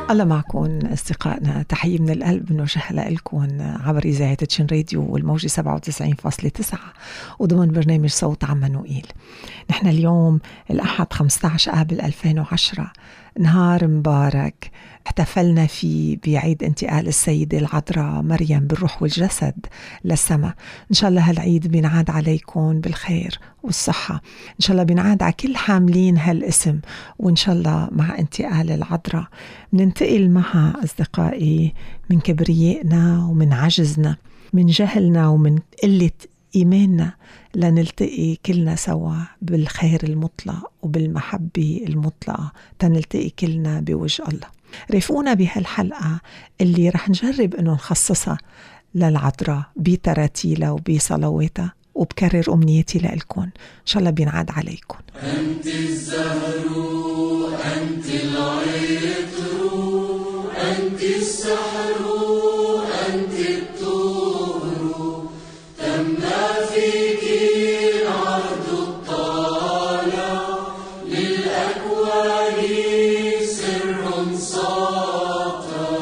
الله معكم أصدقائنا، تحية من القلب بنوجهها لكم عبر إذاعة تشين راديو والموجة 97.9 وضمن برنامج صوت عم منوئيل. نحن اليوم الأحد 15 آب 2010 نهار مبارك احتفلنا فيه بعيد انتقال السيدة العذراء مريم بالروح والجسد للسماء. إن شاء الله هالعيد بينعاد عليكم بالخير والصحة، إن شاء الله بينعاد على كل حاملين هالاسم، وإن شاء الله مع انتقال العذراء بننتقل معها أصدقائي من كبريائنا ومن عجزنا، من جهلنا ومن قلة إيماننا، لنلتقي كلنا سوا بالخير المطلق وبالمحبة المطلقة، تنلتقي كلنا بوجه الله. رافقونا بهالحلقة اللي رح نجرب إنه نخصصها للعذراء بتراتيلها وبصلواتها، وبكرر أمنيتي لإلكم إن شاء الله بينعاد عليكم. أنت الزهر، أنت العطر، أنت السحر، أنت الطهر، تمنى فيك العرض الطالع للأكوان سر ساطع.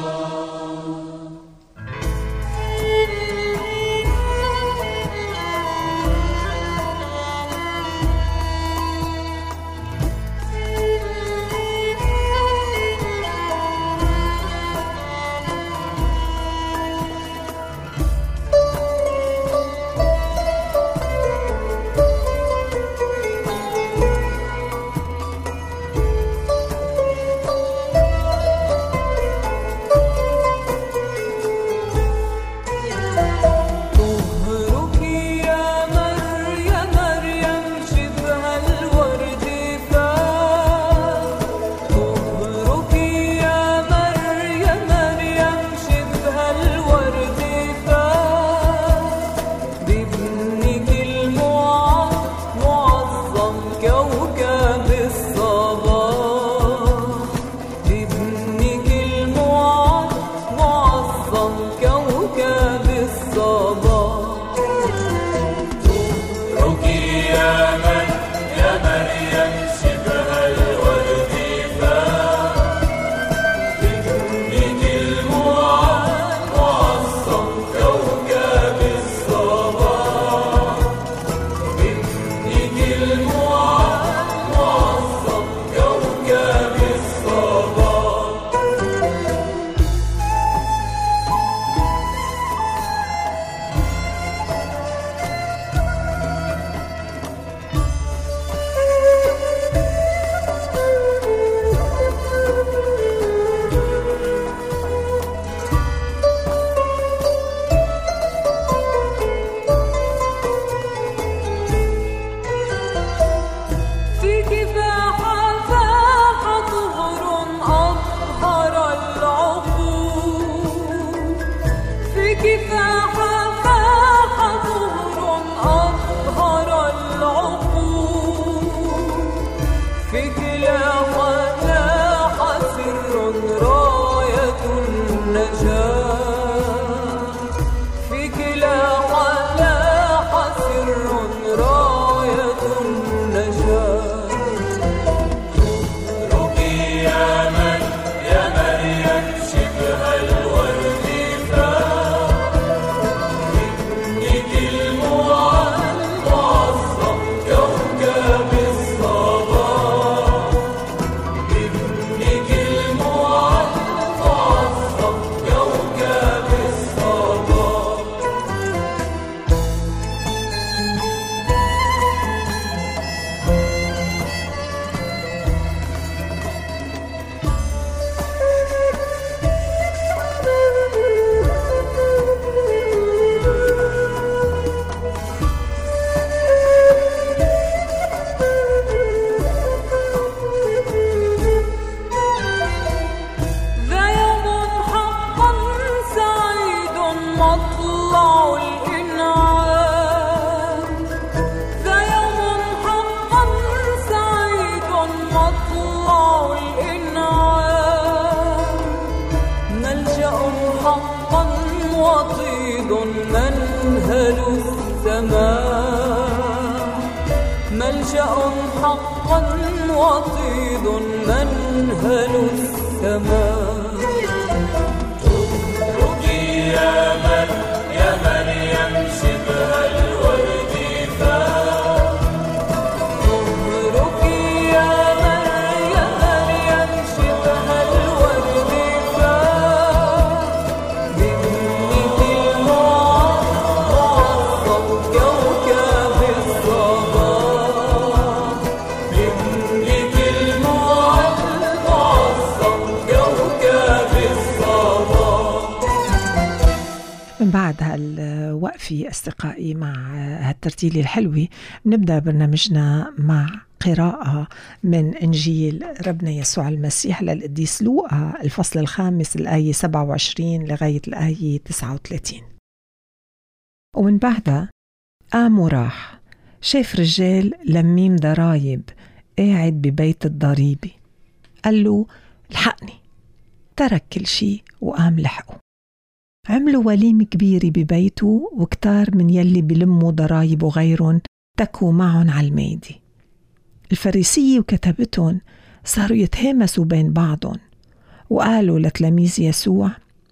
ملجأ حقا وطيد منهل السماء. من بعد هالوقفة أصدقائي مع هالترتيلة الحلوة نبدأ برنامجنا مع قراءة من إنجيل ربنا يسوع المسيح للقديس لوقا الفصل 5 الآية 27 لغاية الآية 39. ومن بعدها قام وراح شاف رجال لميم ضرايب قاعد ببيت الضريبة، قال له الحقني، ترك كل شي وقام لحقه. عملوا وليمة كبيرة ببيته وكتار من يلي بلموا ضرايب وغيرهم تكوا معهم على الميدة. الفريسية وكتبتهم صاروا يتهامسوا بين بعضهم وقالوا لتلاميذ يسوع: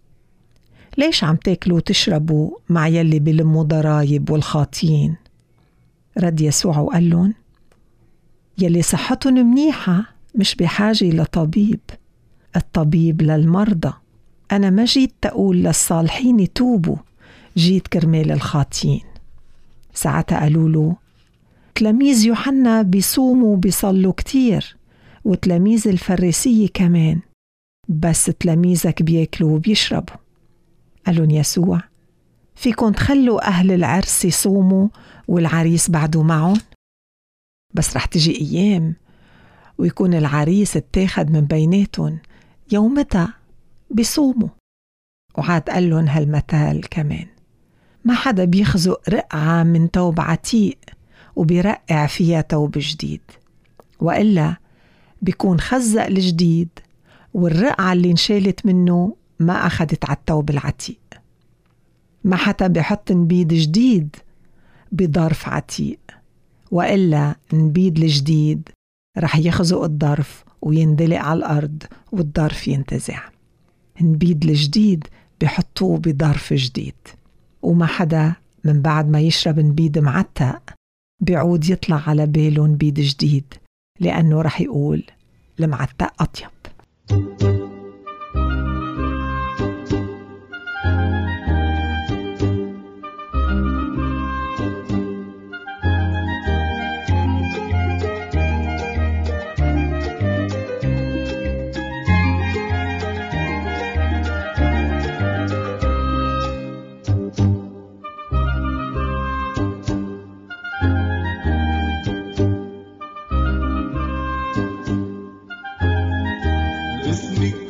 ليش عم تاكلوا وتشربوا مع يلي بلموا ضرايب والخاطين؟ رد يسوع وقال لهم: يلي صحتهم منيحة مش بحاجة لطبيب، الطبيب للمرضى. أنا ما جيت تقول للصالحين توبوا، جيت كرمال الخاطين. ساعتها قالوا له: تلاميذ يوحنا بيصوموا بيصلوا كتير، وتلاميذ الفريسية كمان، بس تلاميذك بياكلوا وبيشربوا. قالون يسوع: فيكن تخلوا أهل العرس يصوموا والعريس بعده معهم؟ بس رح تجي أيام ويكون العريس اتاخد من بيناتهم، يومتها بيصوموا. وعاد قال لهم هالمثال كمان: ما حدا بيخزق رقعة من توب عتيق وبيرقع فيها توب جديد، وإلا بيكون خزق الجديد والرقعة اللي انشالت منه ما أخدت على التوب العتيق. ما حدا بيحط نبيد جديد بظرف عتيق، وإلا نبيد الجديد رح يخزق الظرف ويندلق على الأرض والظرف ينتزع. نبيد الجديد بيحطوه بظرف جديد. وما حدا من بعد ما يشرب نبيد معتق بيعود يطلع على باله نبيد جديد، لأنه رح يقول المعتق أطيب. اسمك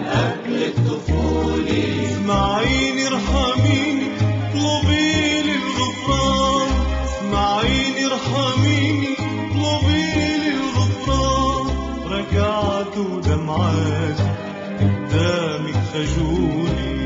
أكلك طفولي. اسمعيني ارحميني اطلبي لي الغفران، اسمعيني ارحميني اطلبي لي الغفران. ركعت ودمعاتي قدامك خجولي.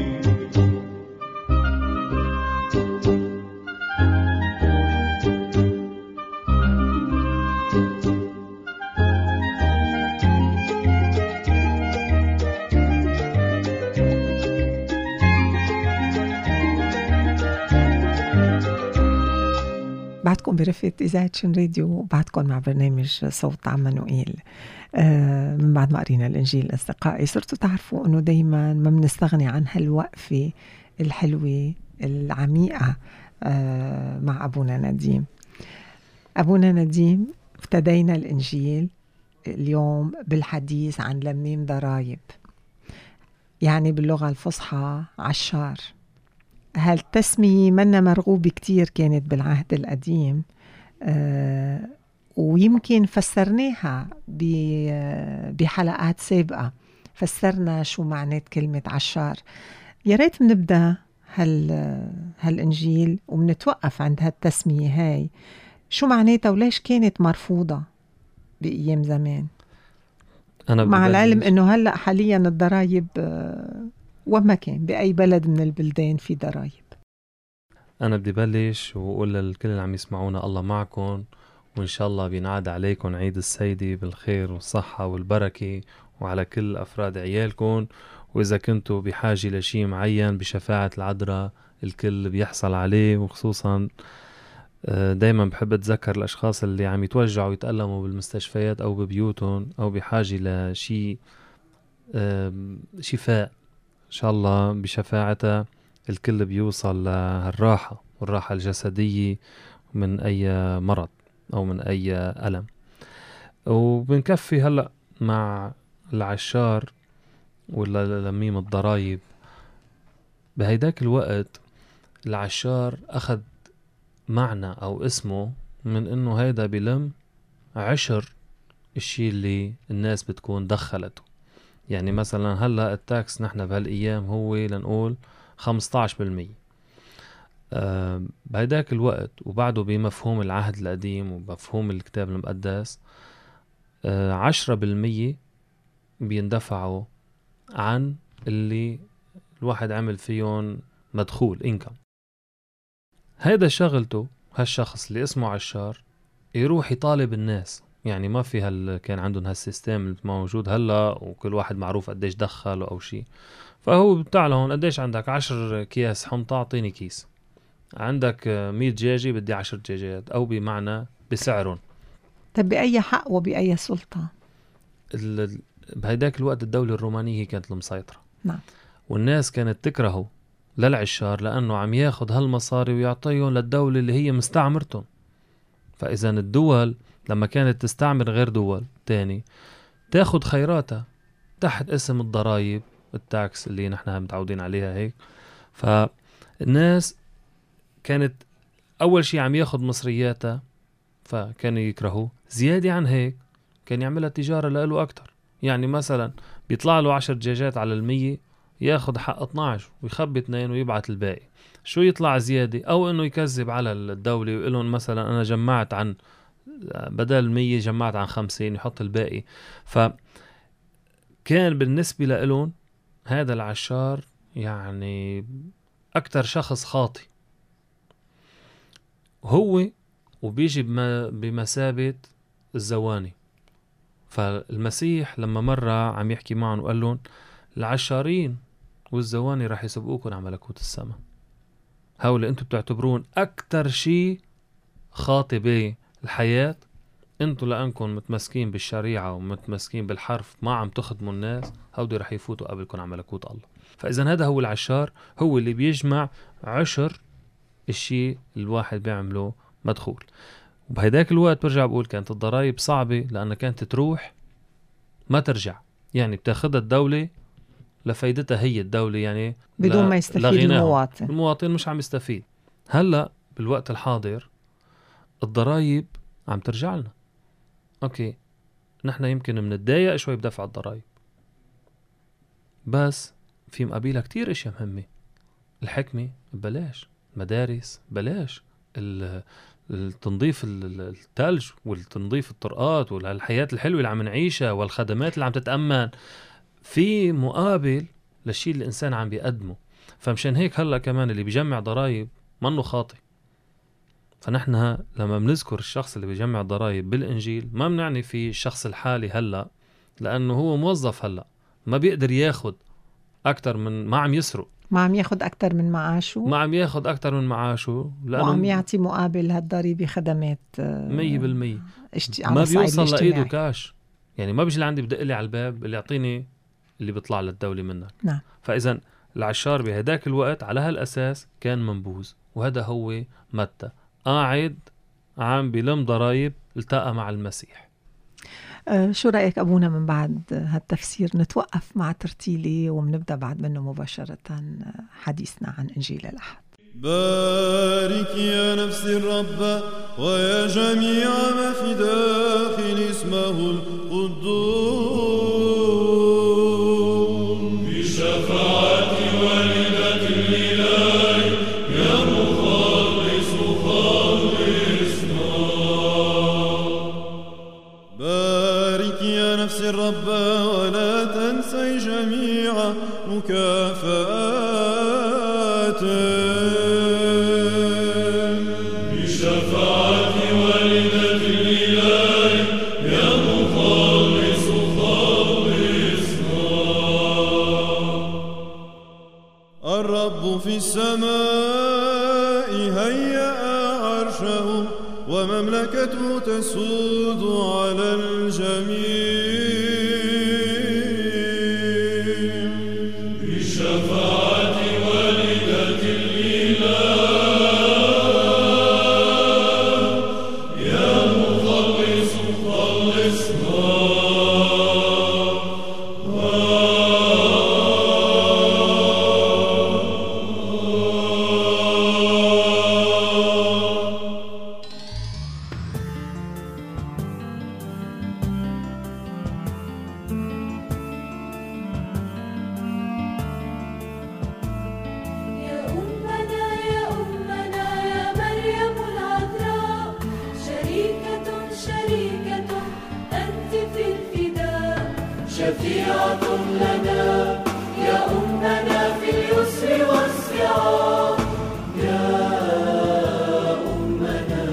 بعدكم برفقة إذاعة شن راديو، بعدكم مع برنامج صوت عمانوئيل. من بعد ما قرينا الإنجيل أصدقائي صرتوا تعرفوا أنه دايما ما بنستغني عن هالوقفة الحلوة العميقة مع أبونا نديم. أبونا نديم، ابتدينا الإنجيل اليوم بالحديث عن لميم ضرايب، يعني باللغة الفصحى عشار. هالتسمية منا مرغوبة كتير كانت بالعهد القديم، ويمكن فسرناها بحلقات سابقة، فسرنا شو معنات كلمة عشار. يا ريت بنبدأ هالإنجيل وبنتوقف عند هالتسمية هاي، شو معناتها وليش كانت مرفوضة بأيام زمان، مع العلم إنه هلأ حاليا الضرايب وما كان بأي بلد من البلدان في ضرايب. أنا بدي بلش وأقول للكل اللي عم يسمعونا الله معكم، وإن شاء الله بينعاد عليكم عيد السيدة بالخير والصحة والبركة، وعلى كل أفراد عيالكم. وإذا كنتوا بحاجة لشيء معين بشفاعة العذراء الكل بيحصل عليه. وخصوصا دايما بحب أتذكر الأشخاص اللي عم يتوجعوا ويتألموا بالمستشفيات أو ببيوتهم أو بحاجة لشيء شفاء، إن شاء الله بشفاعتها الكل بيوصل للراحة والراحة الجسدية من أي مرض أو من أي ألم. وبنكفي هلأ مع العشار ولا لميم الضرايب. بهيداك الوقت العشار أخذ معنى أو اسمه من إنه هيدا بلم عشر الشيء اللي الناس بتكون دخلته. يعني مثلا هلأ التاكس نحن بهالأيام هو لنقول 15%. بهيداك الوقت وبعده بمفهوم العهد القديم ومفهوم الكتاب المقدس 10% بيندفعوا عن اللي الواحد عمل فيهم مدخول إنكم. هيدا شغلته هالشخص اللي اسمه عشار يروح يطالب الناس، يعني ما في كان عندهم هالسيستم موجود هلا وكل واحد معروف قديش دخل أو شيء. فهو بتاع لهون قديش عندك 10 أكياس حنطة أعطيني كيس، عندك 100 دجاجة بدي 10 دجاجات، أو بمعنى بسعرهم. طب بأي حق وبأي سلطة؟ بهيداك الوقت الدولة الرومانية هي كانت المسيطرة. نعم. والناس كانت تكرهه للعشار لأنه عم ياخد هالمصاري ويعطيهم للدولة اللي هي مستعمرتهم. فإذا الدول لما كانت تستعمر غير دول تاني تاخد خيراتها تحت اسم الضرايب التاكس اللي نحن متعودين عليها هيك. فالناس كانت أول شيء عم ياخد مصرياتها، فكانوا يكرهوه. زيادة عن هيك كان يعملها تجارة لأله أكتر. يعني مثلا بيطلع له 10 دجاجات على 100 ياخد حق 12 ويخبي 2 ويبعت الباقي. شو يطلع زيادة؟ أو إنه يكذب على الدولة ويقولون مثلا أنا جمعت عن بدل 100 جمعت عن 50 يحط الباقي. فكان بالنسبة لإلون هذا العشار يعني أكتر شخص خاطئ هو، وبيجي بمثابة الزواني. فالمسيح لما مرة عم يحكي معهم وقال لهم العشارين والزواني راح يسبقوكم على ملكوت السماء. هؤلاء انتم بتعتبرون أكتر شيء خاطئ بالحياة، انتم لأنكم متمسكين بالشريعة ومتمسكين بالحرف ما عم تخدموا الناس، هؤلاء رح يفوتوا قبلكم على ملكوت الله. فإذا هذا هو العشار، هو اللي بيجمع عشر الشيء الواحد بيعمله مدخول. وبهيداك الوقت برجع بقول كانت الضرائب صعبة لأنها كانت تروح ما ترجع، يعني بتاخدها الدولة لفايدتها هي الدولة، يعني بدون ما يستفيد المواطن مش عم يستفيد. هلأ بالوقت الحاضر الضرائب عم ترجع لنا. أوكي نحن يمكن منتضايق شوي بدفع الضرائب، بس في مقابلها كتير اشياء مهمة. الحكمة ببلاش، مدارس ببلاش، التنظيف الثلج والتنظيف الطرقات والحياة الحلوة اللي عم نعيشها والخدمات اللي عم تتأمن، في مقابل للشيء اللي الإنسان عم بيقدمه. فمشان هيك هلأ كمان اللي بيجمع ضرائب منه خاطئ. فنحن لما بنذكر الشخص اللي بيجمع ضرائب بالإنجيل ما بنعني في الشخص الحالي هلأ، لأنه هو موظف هلأ ما بيقدر ياخد أكتر من، ما عم يسرق، ما عم ياخد أكتر من معاشه، ما عم ياخد أكتر من معاشه، وعم يعطي مقابل هالضريبة خدمات 100%. ما بيوصل لإيده كاش، يعني ما بيجي لعندي بدق لي على الباب اللي يعطيني اللي بيطلع للدولة منك. نعم. فإذا العشار بهداك الوقت على هالأساس كان منبوذ، وهذا هو متى قاعد عم بلم ضرايب التقى مع المسيح. شو رأيك أبونا من بعد هالتفسير نتوقف مع ترتيلي ومنبدأ بعد منه مباشرة حديثنا عن إنجيل الأحد؟ بارك يا نفس الرب ويا جميع ما في داخل اسمه القدوس، بشفاعة والدة الإله يا مخلص خلصنا. بارك يا نفس الرب ولا تنسي جميع مكافآته، بشفاعة والدة الإله يا مخلص خلصنا. الرب في السماء هيأ عرشه ومملكته تسود على الجميع، بشفاعة والدة الإله يا مخلص خلصنا. شفيعة لنا يا أمنا في اليسر والصعاب، يا أمنا.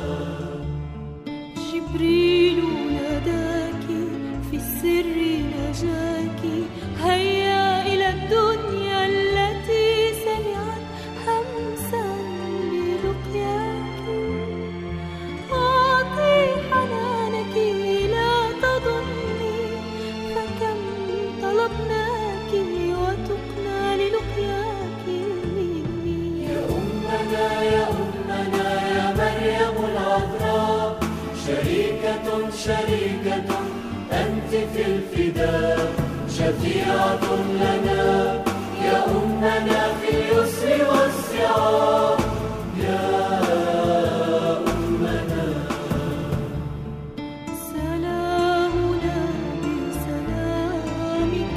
جبريل ناداك في السر نجاك، هيا إلى الدنيا التي سمعت همسا للقياك. أعطي حنانك لا تظني، فكم طلبناك وتقنى للقياك. يا أمنا يا أمنا يا مريم العذراء، شريكة شريكة أنت في الفداء، شفيعة لنا يا أمنا في اليسر والصعاب، يا أمنا. سلامنا بسلامك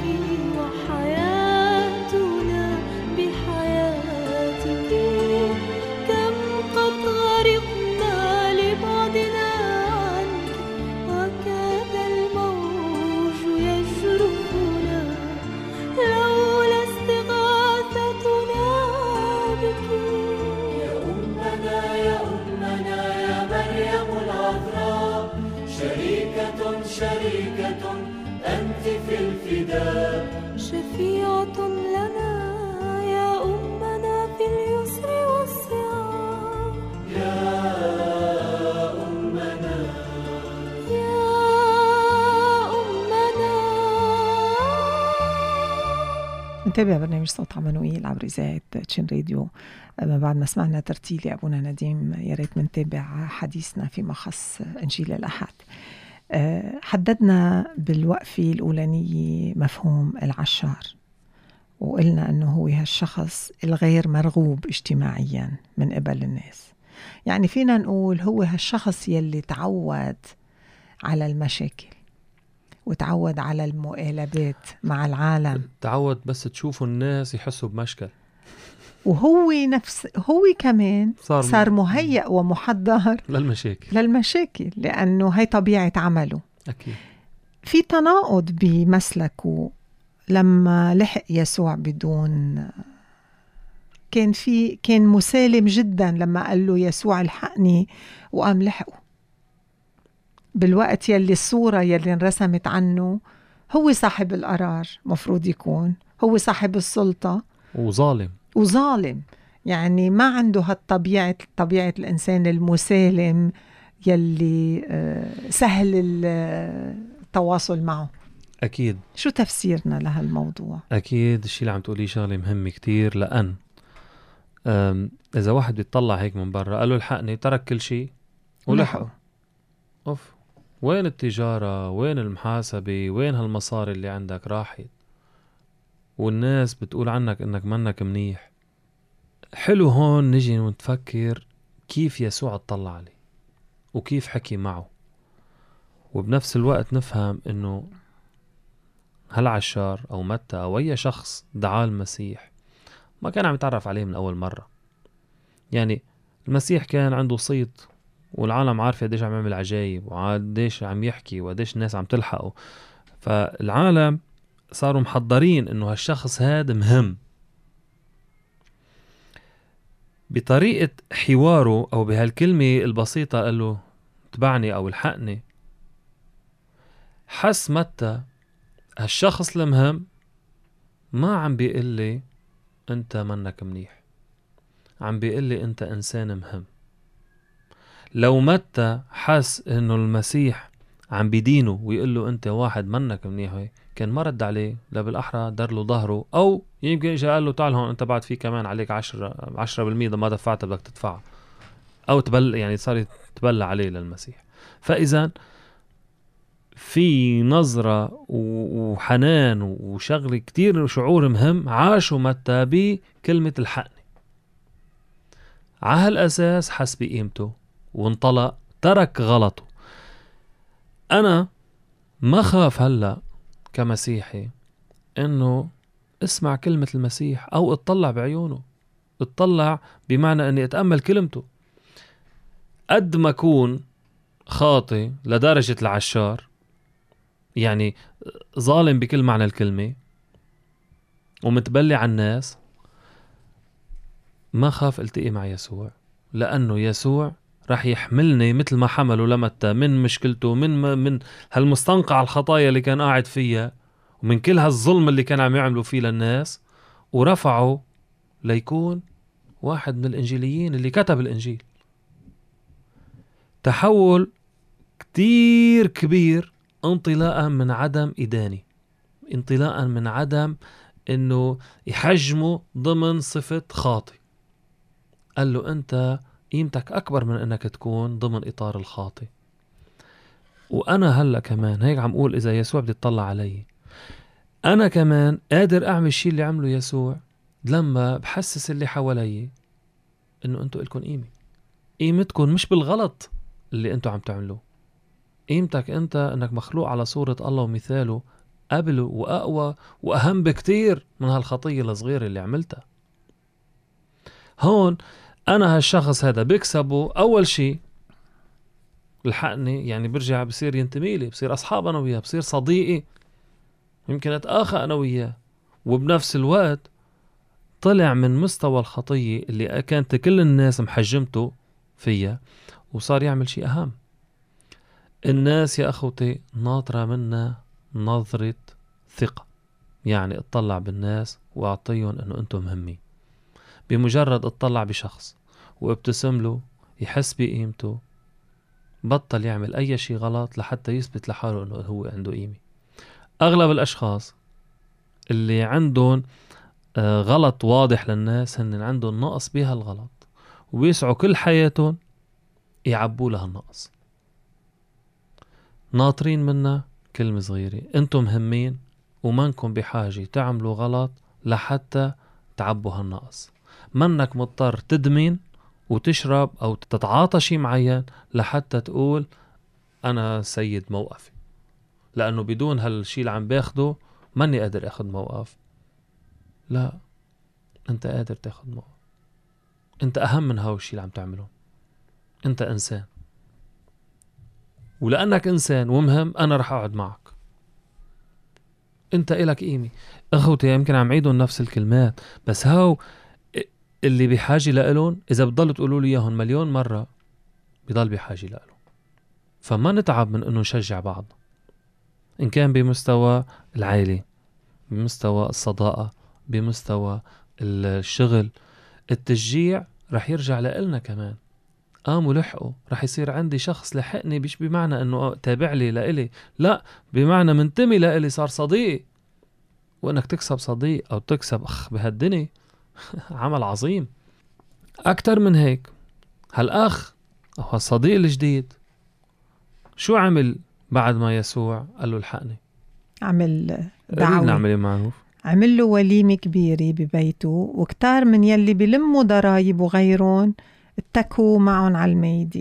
وحياتنا بحياتك، كم قد غرقنا لبعدنا عنك، وكاد الموج يجرفنا لولا استغاثتنا بك. يا أمنا يا أمنا يا مريم العذراء، شريكة شريكة أنت في الفداء، شفيعة لنا يا أمنا في اليسر والصعاب، يا أمنا. يا أمنا. نتابع برنامج صوت عمانوئيل عبر إذاعة تشين راديو. ما بعد ما سمعنا ترتيلي أبونا نديم، يا ريت منتابع حديثنا فيما خص إنجيل الأحد. حددنا بالوقفة الأولانية مفهوم العشار، وقلنا أنه هو هالشخص الغير مرغوب اجتماعيا من قبل الناس. يعني فينا نقول هو هالشخص يلي تعود على المشاكل وتعود على المقالبات مع العالم، تعود بس تشوفوا الناس يحسوا بمشكل، وهو هو كمان صار مهيأ ومحضر للمشاكل لأنه هي طبيعة عمله. أكيد. في تناقض بمسلكه لما لحق يسوع بدون كان مسالم جدا لما قال له يسوع الحقني وقام لحقه، بالوقت يلي الصورة يلي انرسمت عنه هو صاحب القرار، مفروض يكون هو صاحب السلطة وظالم، يعني ما عنده هالطبيعة الإنسان المسالم يلي سهل التواصل معه. أكيد. شو تفسيرنا لهالموضوع؟ أكيد الشيء اللي عم تقوليه شغلة مهمة كتير، لأن إذا واحد بيطلع هيك من برا قال له الحقني، ترك كل شيء ولحقه. أوف، وين التجارة؟ وين المحاسبة؟ وين هالمصاري اللي عندك راحت؟ والناس بتقول عنك إنك منك منيح. حلو هون نجي ونتفكر كيف يسوع اطلع عليه وكيف حكي معه، وبنفس الوقت نفهم إنه هالعشار أو متى أو أي شخص دعاه المسيح ما كان عم يتعرف عليه من أول مرة. يعني المسيح كان عنده صيت والعالم عارفة قديش عم يعمل عجايب وقديش عم يحكي وقديش الناس عم تلحقه، فالعالم صاروا محضرين إنه هالشخص هذا مهم. بطريقة حواره أو بهالكلمة البسيطة قال له تبعني أو الحقني، حس متى هالشخص المهم ما عم بيقول لي أنت منك منيح، عم بيقول لي أنت إنسان مهم. لو متى حس إنه المسيح عم بيدينه ويقول له أنت واحد منك منيح، كان ما رد عليه، لا بالأحرى دار له ظهره، أو يمكن إجا قال له تعال هون أنت بعد في كمان عليك 10% ما دفعت بدك تدفع، أو يعني صار تبلع عليه للمسيح. فإذا في نظرة وحنان وشغل كتير شعور مهم عاشوا متى بكلمة الحقني. على هالأساس حس بقيمته وانطلق، ترك غلطه. أنا ما خاف هلأ كمسيحي إنه اسمع كلمة المسيح أو اطلع بعيونه، اطلع بمعنى أني أتأمل كلمته. قد ما أكون خاطئ لدرجة العشار، يعني ظالم بكل معنى الكلمة ومتبلي عن الناس، ما خاف التقي مع يسوع، لأنه يسوع راح يحملني مثل ما حمله لمتى من مشكلته، من هالمستنقع الخطايا اللي كان قاعد فيها، ومن كل هالظلم اللي كان عم يعملوا فيه للناس، ورفعه ليكون واحد من الإنجيليين اللي كتب الإنجيل. تحول كتير كبير، انطلاقا من عدم إداني، انطلاقا من عدم إنه يحجمه ضمن صفة خاطئ. قال له أنت قيمتك أكبر من أنك تكون ضمن إطار الخاطئ. وأنا هلأ كمان هيك عم أقول، إذا يسوع بدي يطلع علي، أنا كمان قادر أعمل الشيء اللي عمله يسوع لما بحسس اللي حوالي إنه أنتوا إلكم قيمتكم مش بالغلط اللي أنتوا عم تعملوه. قيمتك أنت أنك مخلوق على صورة الله ومثاله، قبل وأقوى وأهم بكتير من هالخطية الصغيرة اللي عملتها. هون أنا هالشخص هذا بكسبه أول شيء الحقني، يعني برجع بصير ينتمي لي، بصير أصحاب أنا وياه، بصير صديقي، يمكن أتآخى أنا وياه. وبنفس الوقت طلع من مستوى الخطية اللي كانت كل الناس محجمته فيها، وصار يعمل شيء أهم. الناس يا أخوتي ناطرة منا نظرة ثقة، يعني اطلع بالناس واعطيهم أنه أنتم مهمين. بمجرد اطلع بشخص وابتسم له، يحس بقيمته، بطل يعمل أي شيء غلط لحتى يثبت لحاله أنه هو عنده قيمة. أغلب الأشخاص اللي عندهم غلط واضح للناس هن عندهم نقص بها الغلط، وبيسعوا كل حياتهم يعبوا لها النقص. ناطرين منا كلمة صغيرة، انتم مهمين ومنكم بحاجة تعملوا غلط لحتى تعبوا هالنقص. منك مضطر تدمن وتشرب أو تتعاطى شيء معين لحتى تقول أنا سيد موقفي. لأنه بدون هالشي اللي عم باخده ماني قادر أخذ موقف. لا، أنت قادر تاخذ موقف. أنت أهم من هاو الشي اللي عم تعمله. أنت إنسان، ولأنك إنسان ومهم أنا رح أقعد معك. أنت إلك قيمة. أخوتي يمكن عم عيدون نفس الكلمات، بس هاو اللي بحاجة لإلون إذا بتضلوا تقولوا لي إياهم مليون مرة بضل بحاجة لإلون. فما نتعب من إنه نشجع بعض، إن كان بمستوى العائلة، بمستوى الصداقة، بمستوى الشغل. التشجيع رح يرجع لإلنا كمان. قاموا لحقوا، رح يصير عندي شخص لحقني، مش بمعنى انه تابع لي لإلي، لا، بمعنى منتمي لإلي، صار صديق. وانك تكسب صديق او تكسب اخ بهالدنيا عمل عظيم. اكتر من هيك، هالاخ او هالصديق الجديد شو عمل بعد ما يسوع قال له الحقني؟ عمل دعوة، دعوة، نعمل معروف، عمل له وليمة كبيرة ببيته، وكتار من يلي بلموا ضرايب وغيرون اتكوا معهم على الميدة.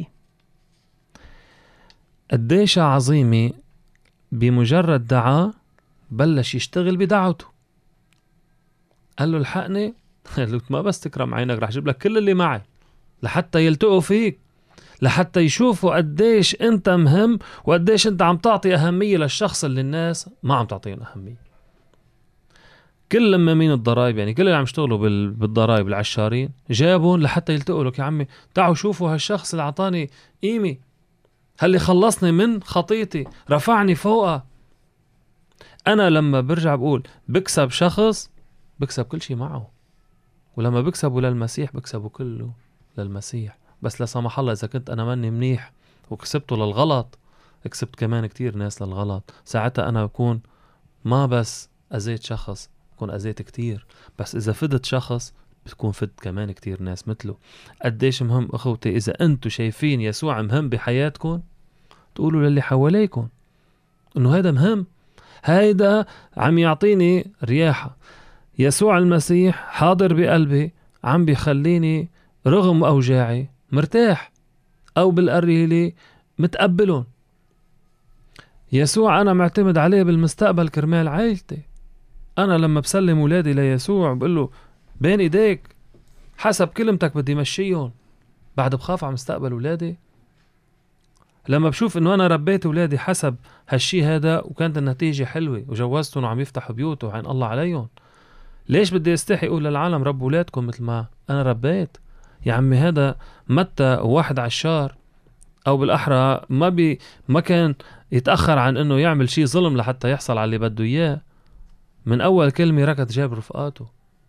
قديش عظيمة بمجرد دعاء بلش يشتغل بدعوته. قال له الحقني، قال له ما بس تكرم عينك رح جيب لك كل اللي معي لحتى يلتقوا فيك، لحتى يشوفوا قديش انت مهم وقديش انت عم تعطي أهمية للشخص اللي الناس ما عم تعطيهم أهمية. كل لما مين الضرائب، يعني كل اللي عم يشتغلوا بالضرائب العشارين جابون لحتى يلتقوا لك، يا عمي تعالوا شوفوا هالشخص اللي عطاني قيمة، هاللي خلصني من خطيتي، رفعني فوقها. أنا لما برجع بقول بكسب شخص، بكسب كل شيء معه، ولما بكسبه للمسيح بكسبه كله للمسيح. بس لا سمح الله إذا كنت أنا ماني منيح وكسبته للغلط، كسبت كمان كتير ناس للغلط. ساعتها أنا بكون ما بس أذيت شخص، بكون أذيت كتير. بس إذا فدت شخص بتكون فدت كمان كتير ناس مثله. قديش مهم أخوتي إذا أنتوا شايفين يسوع مهم بحياتكم تقولوا للي حواليكم إنه هذا مهم، هيدا عم يعطيني رياحة. يسوع المسيح حاضر بقلبي، عم بيخليني رغم أوجاعي مرتاح، أو بالقريلة متقبلون. يسوع أنا معتمد عليه بالمستقبل كرمال عائلتي. أنا لما بسلم ولادي ليسوع بقول له بين إيديك حسب كلمتك بدي مشيهم، بعد بخاف على مستقبل ولادي. لما بشوف إنه أنا ربيت ولادي حسب هالشي هذا وكانت النتيجة حلوة وجوزتهم وعم يفتحوا بيوت وعين الله عليهم، ليش بدي استحي أقول للعالم رب ولادكم مثل ما أنا ربيت؟ يا عمي هذا متى واحد عشار، أو بالأحرى ما كان يتأخر عن إنه يعمل شي ظلم لحتى يحصل على اللي بده إياه. من أول كلمة ركض جاب رفقاته.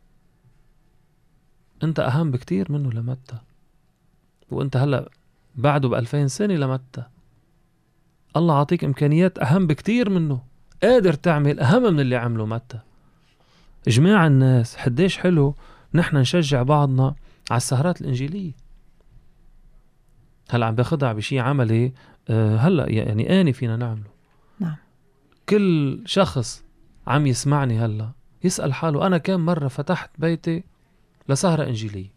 أنت أهم بكتير منه لمتى، وأنت هلأ بعده ب2000 سنة لمتى. الله عطيك إمكانيات أهم بكتير منه، قادر تعمل أهم من اللي عمله متى. إجماع الناس حديش حلو نحن نشجع بعضنا على السهرات الإنجيلية. هلأ عم باخدها بشي عملي هلأ يعني آني فينا نعمله. نعم. كل شخص عم يسمعني هلأ يسأل حاله أنا كم مرة فتحت بيتي لسهرة إنجيلية؟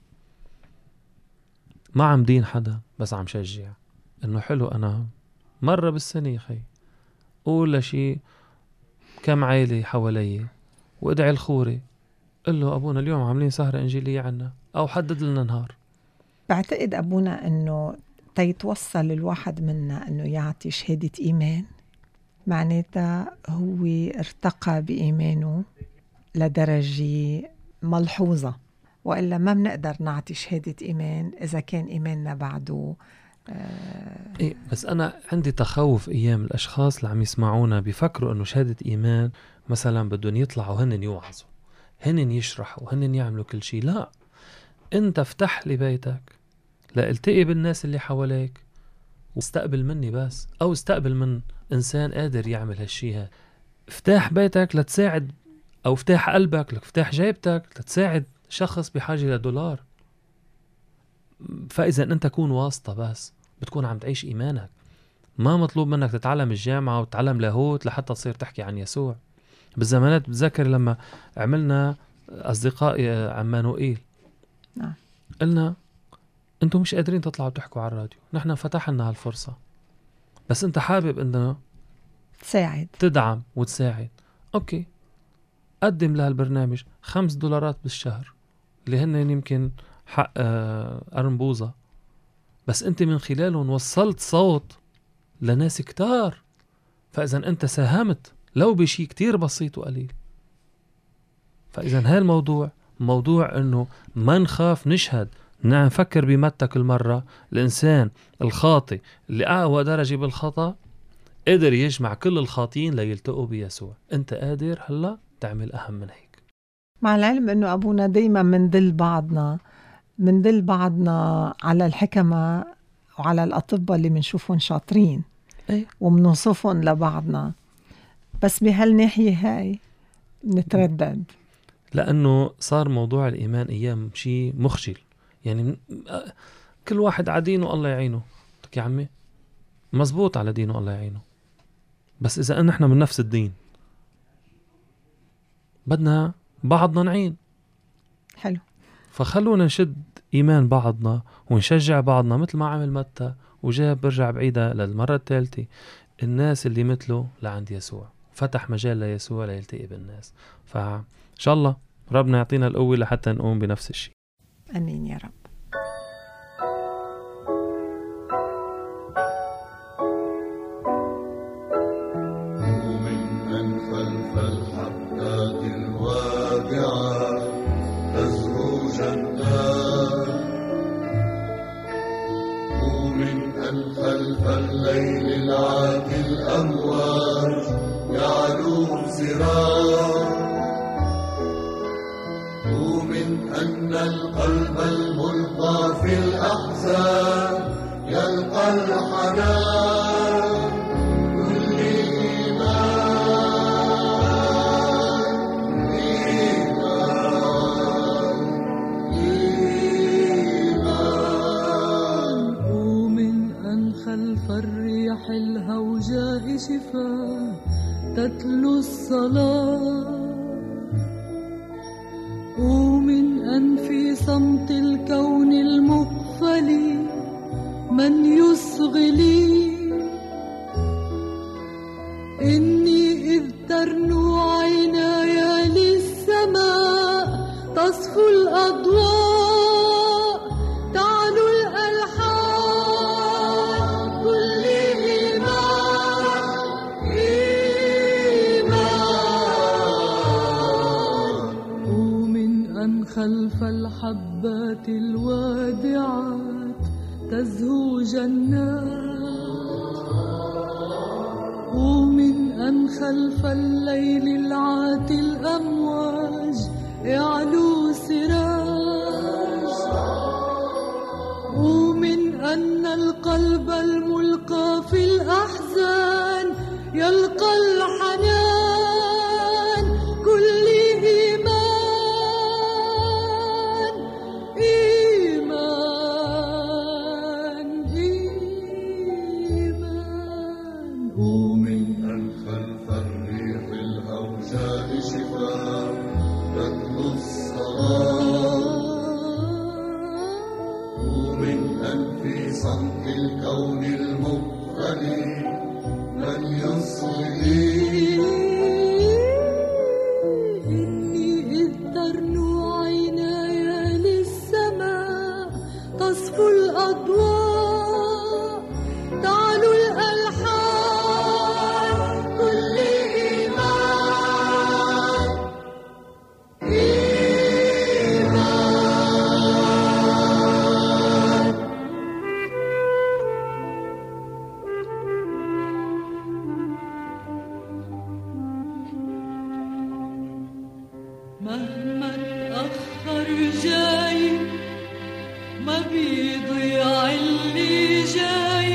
ما عم دين حدا، بس عم شجع إنه حلو أنا مرة بالسنة يا خي قول لشي كم عائلة حوالي وادعي الخوري، قل له أبونا اليوم عاملين سهرة إنجيلية عنا، أو حدد لنا نهار. بعتقد أبونا أنه تيتوصل الواحد منا أنه يعطي شهادة إيمان، معناتها هو ارتقى بإيمانه لدرجة ملحوظة، وإلا ما بنقدر نعطي شهادة إيمان إذا كان إيماننا بعده إيه. بس أنا عندي تخوف أيام الأشخاص اللي عم يسمعونا بيفكروا أنه شهادة إيمان مثلا بدهم يطلعوا هن يوعظوا، هن يشرحوا، هن يعملوا كل شيء. لا، أنت افتح لي بيتك لالتقي بالناس اللي حواليك واستقبل مني بس، أو استقبل من إنسان قادر يعمل هالشي هذا. افتح بيتك لتساعد، أو افتح قلبك افتح جيبتك لتساعد شخص بحاجة لدولار. فإذا أنت كون واسطة بس بتكون عم تعيش إيمانك. ما مطلوب منك تتعلم الجامعة وتتعلم لاهوت لحتى تصير تحكي عن يسوع. بالزمانات بتذكر لما عملنا أصدقاء عمانوئيل، نعم، قلنا أنتم مش قادرين تطلعوا تحكوا على الراديو، نحن فتحنا هالفرصة، بس أنت حابب أنه تدعم وتساعد، أوكي، قدم لها البرنامج $5 بالشهر اللي هن يمكن حق أرنبوزة، بس أنت من خلالهم وصلت صوت لناس كتار. فإذا أنت ساهمت لو بشي كتير بسيط وقليل. فإذا هالموضوع موضوع أنه ما نخاف نشهد، نفكر بمتى كل مرة. الإنسان الخاطئ اللي أعوى درجة بالخطأ قدر يجمع كل الخاطئين ليلتقوا بيسوع. أنت قادر هلأ تعمل أهم من هيك. مع العلم أنه أبونا دايما مندل بعضنا على الحكمة وعلى الأطباء اللي منشوفهم شاطرين ومنوصفهم لبعضنا، بس بهالناحية هاي نتردد، لأنه صار موضوع الإيمان أيام شيء مخجل. يعني كل واحد على دينه الله يعينه. يا عمي مزبوط على دينه الله يعينه، بس إذا نحن من نفس الدين بدنا بعضنا نعين. حلو. فخلونا نشد إيمان بعضنا ونشجع بعضنا مثل ما عمل متى وجاب برجع بعيدة للمرة الثالثة الناس اللي مثله لعند يسوع، فتح مجال ليسوع ليلتقي بالناس. فإن شاء الله ربنا يعطينا القوة لحتى نقوم بنفس الشيء. أمين يا رب. خلف الليل العاتي الأمواج يعلو سراج، ومن أن القلب الملقى في الأحزان يلقى الحنان، كل خلف الريح الهوجاء شفاء تتلو الصلاة، ومن أنف صمت الكون المقفل من يصغلي، إني إذ ترنو عيناي للسماء تصفو الأضواء خلف الحبات الوادعات تزهو جنات، ومن أن خلف الليل العاتي الأمواج يعلو سراج، ومن أن القلب الملقى في الأحزان يلقى الحنان، كل صمت الكون المقفل من يصغي، إني إذ ترنو عيناي للسماء تصفو الأضواء تعلو الألحان، كل مهما تأخر جاي ما بيضيع اللي جاي،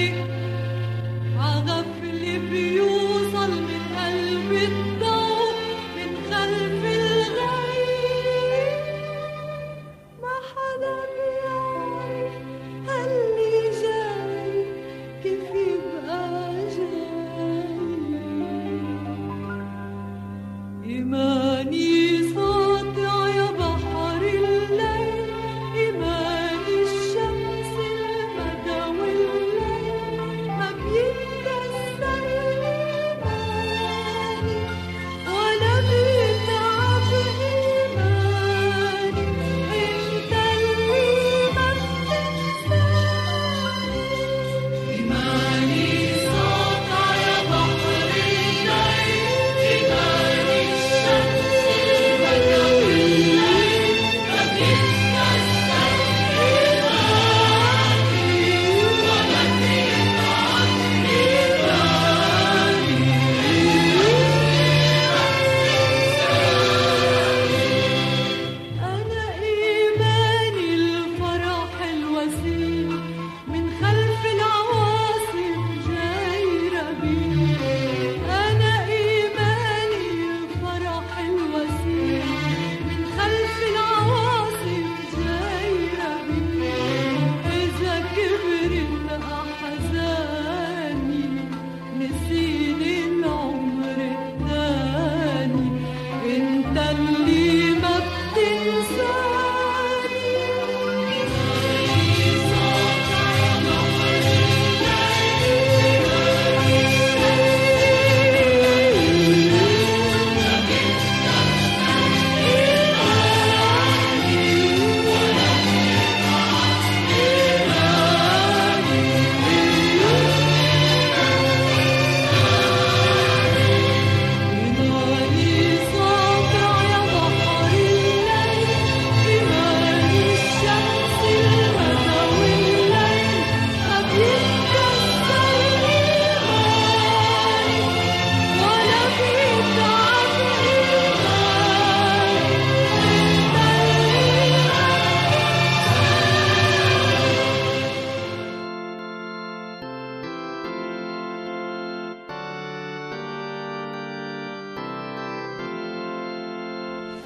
عغفلة بيوصل من قلب الضوء من خلف الغيب، ما حدا بيعرف اللي جاي كيف يبقى جاي، إيماني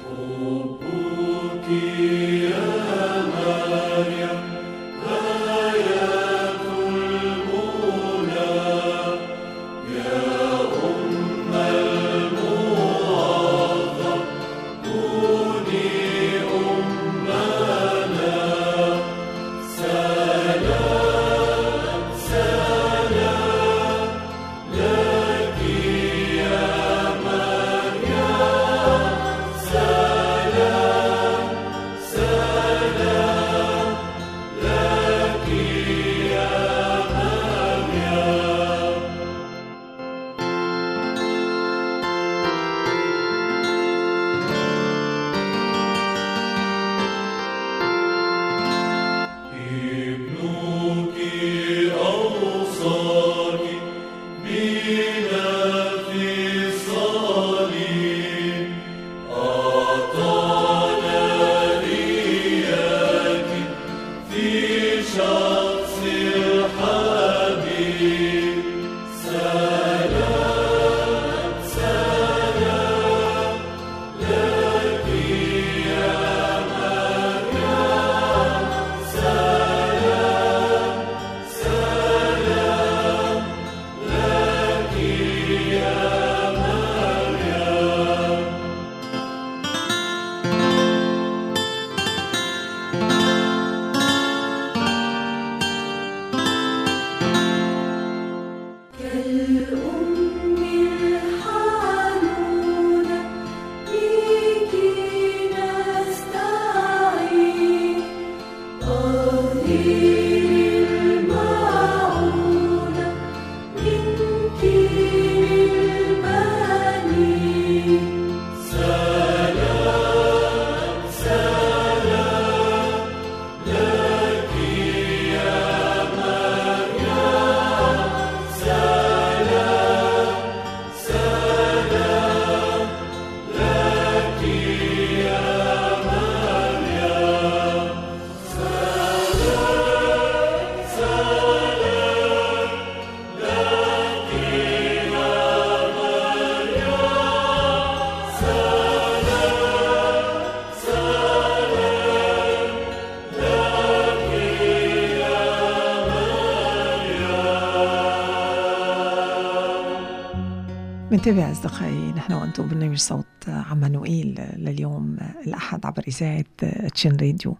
منتابع أصدقائي، نحن وأنتم برنامج صوت عمانوئيل لليوم الأحد عبر إذاعة تشين راديو.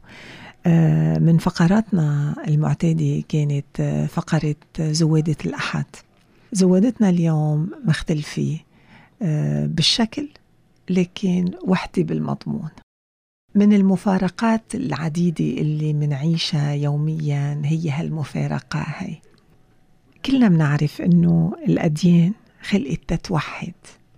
من فقراتنا المعتادة كانت فقرة زوادة الأحد. زوادتنا اليوم مختلفة بالشكل لكن وحدة بالمضمون. من المفارقات العديدة اللي منعيشها يوميا هي هالمفارقة هاي. كلنا منعرف إنه الأديان خلقت تتوحد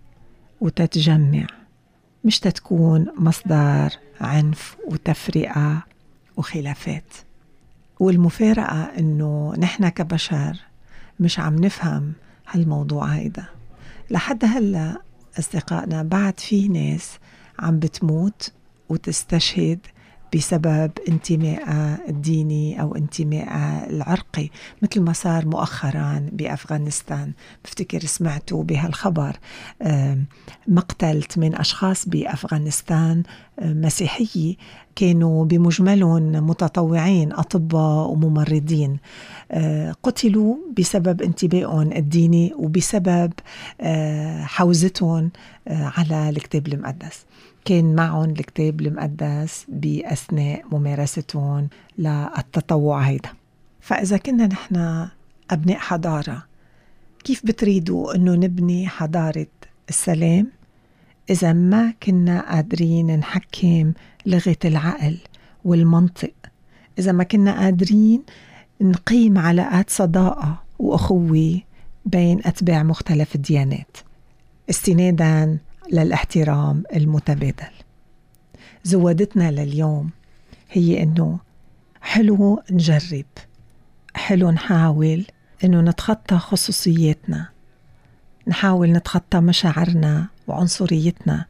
وتتجمع، مش تتكون مصدر عنف وتفرقة وخلافات. والمفارقة إنه نحن كبشر مش عم نفهم هالموضوع هيدا. لحد هلأ أصدقائنا بعد في ناس عم بتموت وتستشهد بسبب انتمائها الديني أو انتمائها العرقي، مثل ما صار مؤخرا بأفغانستان. بفتكر سمعتوا بهالخبر مقتل 8 أشخاص بأفغانستان مسيحيي كانوا بمجملهم متطوعين أطباء وممرضين، قتلوا بسبب انتمائهم الديني وبسبب حوزتهم على الكتاب المقدس. كان معهم الكتاب المقدس بأثناء ممارستهم للتطوع هيدا. فإذا كنا نحن أبناء حضارة، كيف بتريدوا أنه نبني حضارة السلام إذا ما كنا قادرين نحكم لغة العقل والمنطق، إذا ما كنا قادرين نقيم علاقات صداقة وأخوة بين أتباع مختلف الديانات استناداً للاحترام المتبادل؟ زوادتنا لليوم هي إنه حلو نجرب، حلو نحاول إنه نتخطى خصوصياتنا، نحاول نتخطى مشاعرنا وعنصريتنا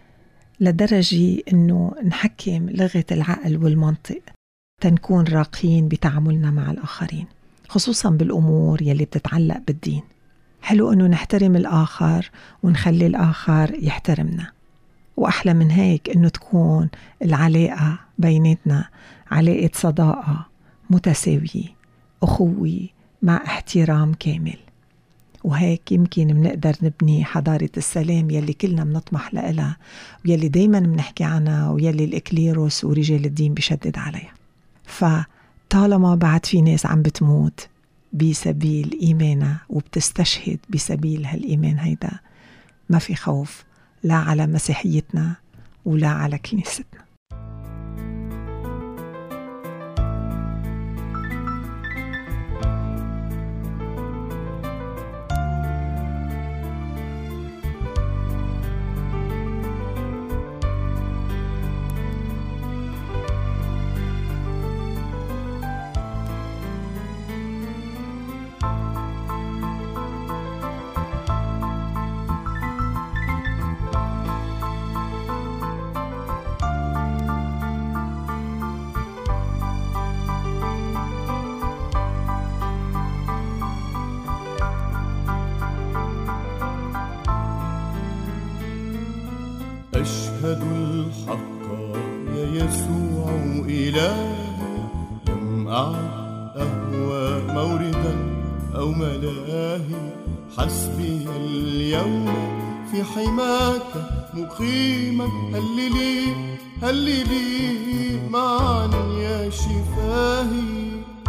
لدرجة إنه نحكم لغة العقل والمنطق تنكون راقين بتعاملنا مع الآخرين، خصوصاً بالأمور يلي بتتعلق بالدين. حلو إنه نحترم الآخر ونخلي الآخر يحترمنا. وأحلى من هيك إنه تكون العلاقة بيناتنا علاقة صداقة متساوية، أخوة مع احترام كامل. وهيك يمكن منقدر نبني حضارة السلام يلي كلنا منطمح لها، ويلي دايما منحكي عنها، ويلي الإكليروس ورجال الدين بيشدد عليها. فطالما بعد في ناس عم بتموت بسبيل إيمانها وبتستشهد بسبيل هالإيمان هيدا، ما في خوف لا على مسيحيتنا ولا على كنيستنا. أشهد الحق يا يسوع إلهي، لم أعد أهوى موردا أو ملاهي، حسبي اليوم في حماك مقيما. هللي هللي معا يا شفاهي.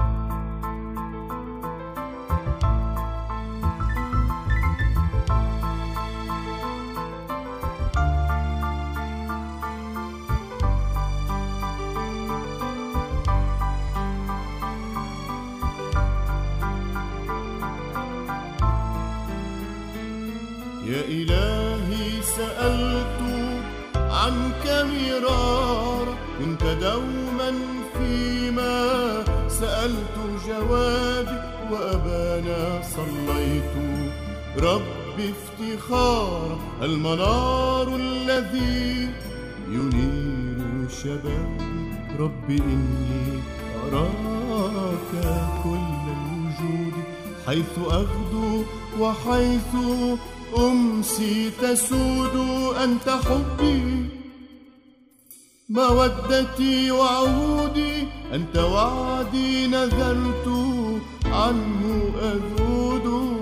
يا إلهي سألت عنك مرارا، كنت دوما فيما سألت جوابي، وأبانا صليت ربي افتخارا. المنار الذي ينير شبابي، ربي إني أراك كل الوجود، حيث أغدو وحيث أمسي تسود. أنت حبي مودتي وعهودي، أنت وعدي نذرت عنه أذود.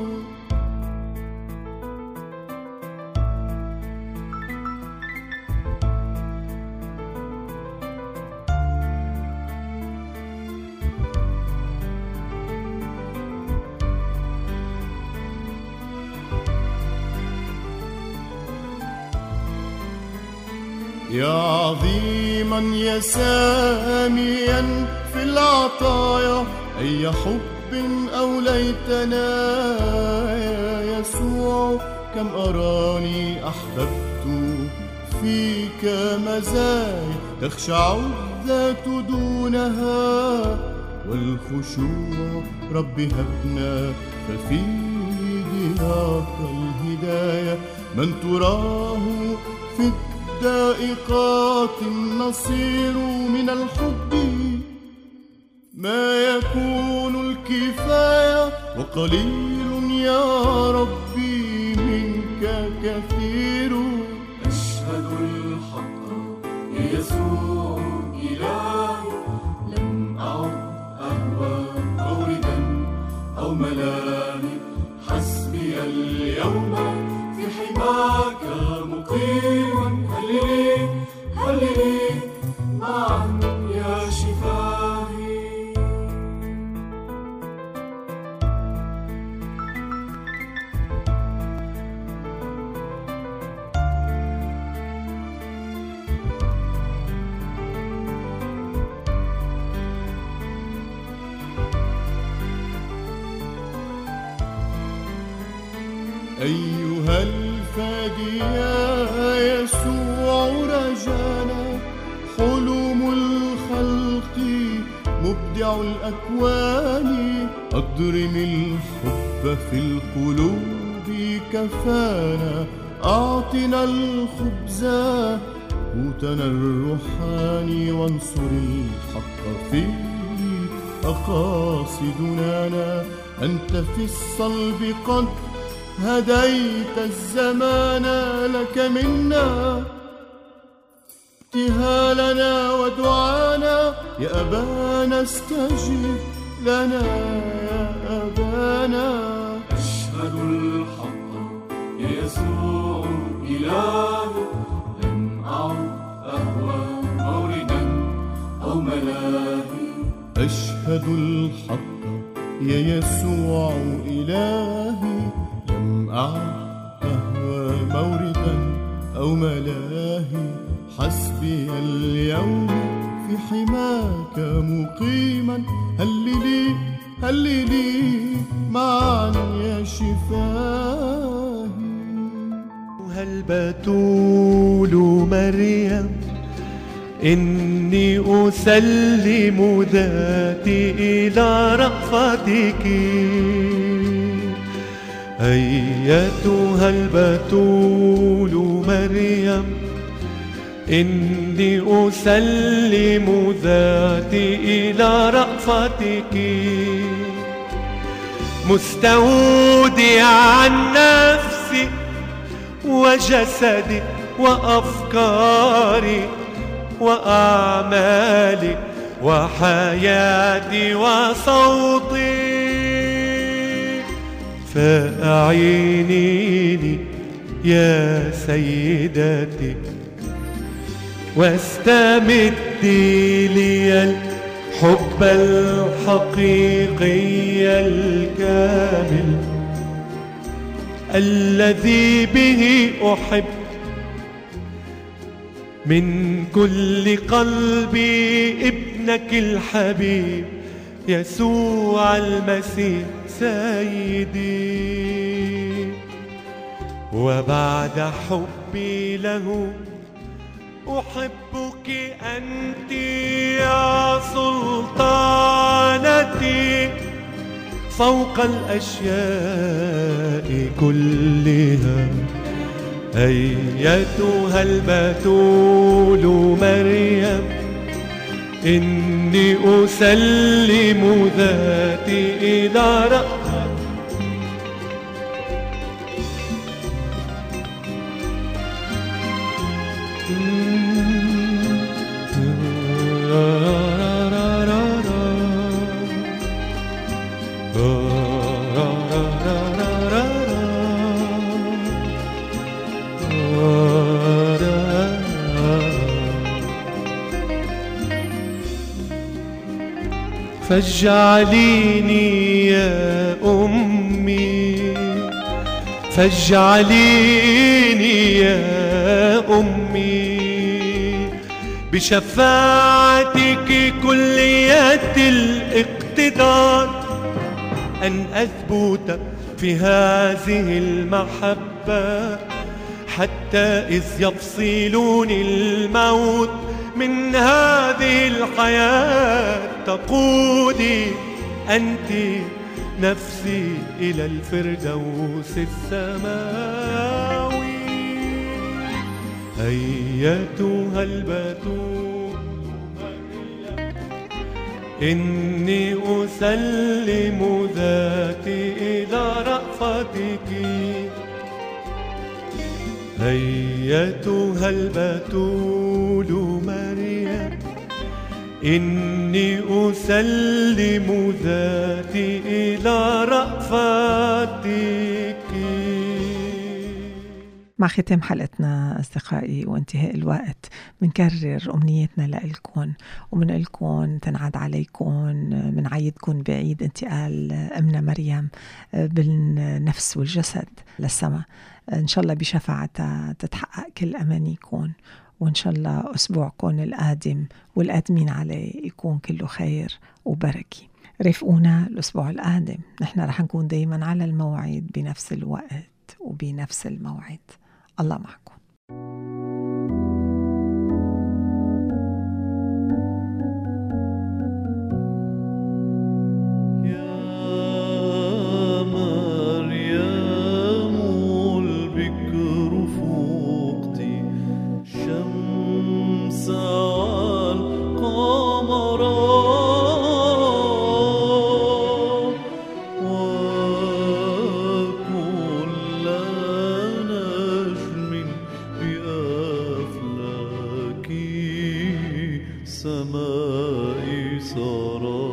يا عظيما يا ساميا في العطايا، أي حب أوليتنا يا يسوع. كم أراني أحببت فيك مزايا، تخشع الذات دونها والخشوع. ربي هبنا ففي ضياك الهداية، من تراه في دائقات نصير من الحب ما يكون الكفاية، وقليل يا ربي منك كثير. أشهد الحق يا يسوع إلهي، لم أعد أهوى موردا أو ملاهي، حسبي اليوم في حماك مقيما. هللي هللي معا يا شفاهي. أيها الفادي يا يسوع رجانا، حلم الخلق مبدع الأكوان، أضرم الحب في القلوب كفانا. أعطنا الخبز قوتنا الروحاني، وانصر الحق في أقاصدنا. أنت في الصلب قد هديت الزمان، لك منا ابتهالنا ودعانا يا أبانا استجب لنا يا أبانا. أشهد الحق يا يسوع إلهي لم أعد أهوى موردا أو ملاهي. أشهد الحق يا يسوع إلهي لم أعد أهوى موردا أو ملاهي. حسبي اليوم في حماك مقيما. هللي هللي معا يا شفاهي. البتول مريم إني أسلم ذاتي إلى رأفتك. أيتها البتول مريم إني أسلم ذاتي إلى رأفتك. مستودعا نفسي وجسدي وأفكاري وأعمالي وحياتي وصوتي. فأعينيني يا سيدتي واستمدي لي الحب الحقيقي الكامل الذي به أحب من كل قلبي ابنك الحبيب يسوع المسيح سيدي. وبعد حبي له أحبك أنت يا سلطانتي فوق الأشياء كلها. أيتها البتول مريم إني أسلم ذاتي إلى رأفتك. فاجعليني يا أمي فاجعليني يا أمي بشفاعتك كلية الاقتدار أن أثبت في هذه المحبة حتى إذ يفصلوني الموت من هذه الحياة تقودي أنت نفسي إلى الفردوس السماوي. أيتها البتول إني أسلم ذاتي إلى رأفتك. أيتها البتول مريم إني أسلم ذاتي إلى رأفتك. مع ختام حلقتنا أصدقائي وانتهاء الوقت بنكرر أمنيتنا لإلكن ومنقلكن تنعاد عليكن من عيدكن بعيد انتقال أمنا مريم بالنفس والجسد للسماء. إن شاء الله بشفاعتها تتحقق كل أمانيكن، وإن شاء الله أسبوعكم القادم والقادمين عليه يكون كله خير وبركة. رافقونا الأسبوع القادم، نحن رح نكون دايما على الموعد بنفس الوقت وبنفس الموعد. الله معكم. وكل نجم بأ السماء سرى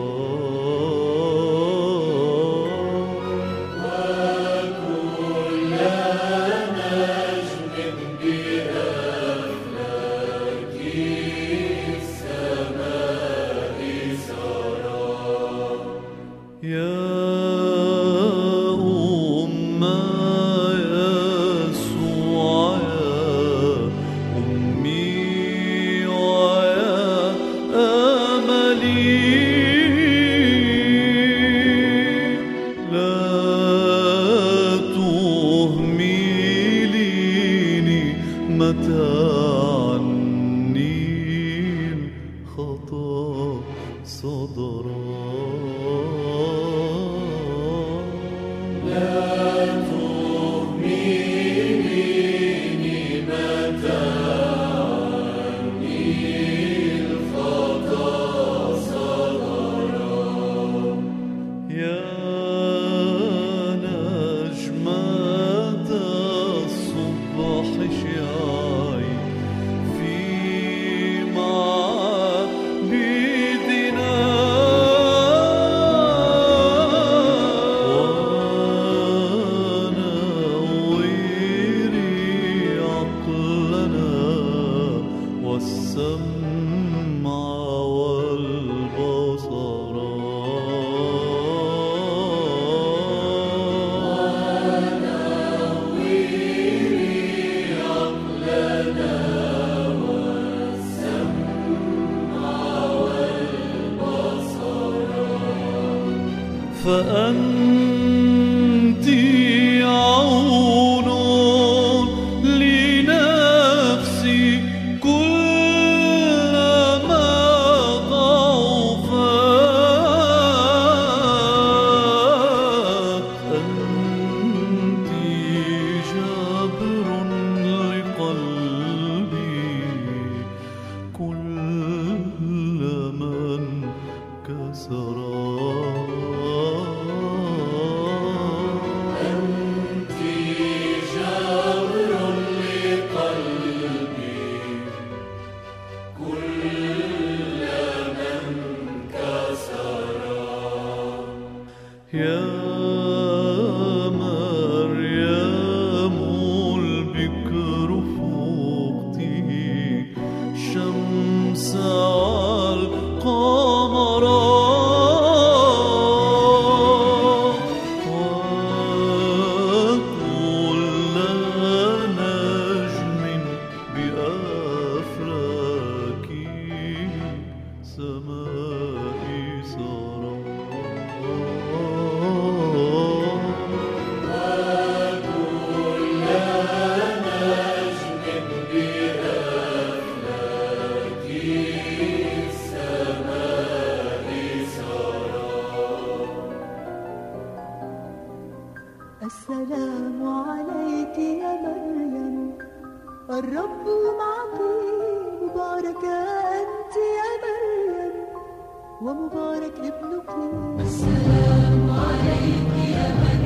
فأنت عون لنفسي كلما ضعفت أنت جبر لقلبي كلما انكسر يا مريم البكر فوقتي شمس القمر وكل نجم بأفلاك سماء سرى السلام عليك يا مريم الرب معك مباركة أنت يا مريم ومبارك ابنك. السلام عليك يا مريم